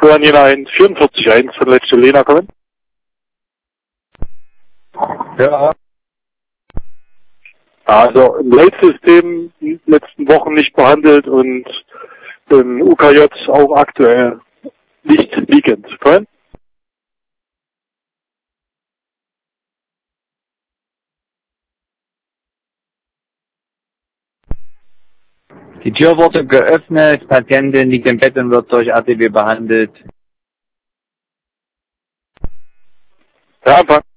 Kann jeder ein 44.1 von letzte Lena kommen? Ja. Also im Leitsystem in den letzten Wochen nicht behandelt und im UKJ auch aktuell nicht liegend. Können? Die Tür wurde geöffnet, Patientin liegt im Bett und wird durch ATB behandelt. Ja, Anfang.